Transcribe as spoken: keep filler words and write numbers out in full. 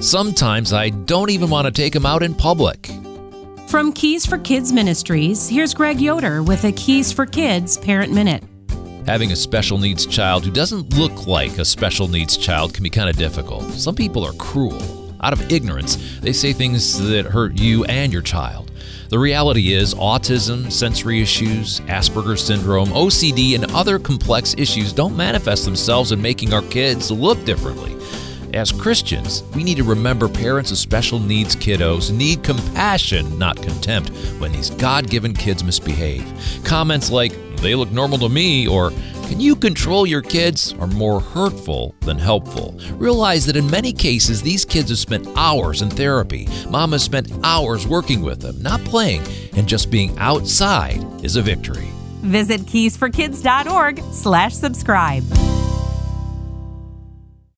Sometimes I don't even want to take them out in public. From Keys for Kids Ministries, here's Greg Yoder with a Keys for Kids Parent Minute. Having a special needs child who doesn't look like a special needs child can be kind of difficult. Some people are cruel. Out of ignorance, they say things that hurt you and your child. The reality is autism, sensory issues, Asperger's syndrome, O C D, and other complex issues don't manifest themselves in making our kids look differently. As Christians, we need to remember parents of special needs kiddos need compassion, not contempt, when these God-given kids misbehave. Comments like, "They look normal to me," or "Can you control your kids?" are more hurtful than helpful. Realize that in many cases, these kids have spent hours in therapy. Mom has spent hours working with them, not playing, and just being outside is a victory. Visit keys for kids dot org slash subscribe.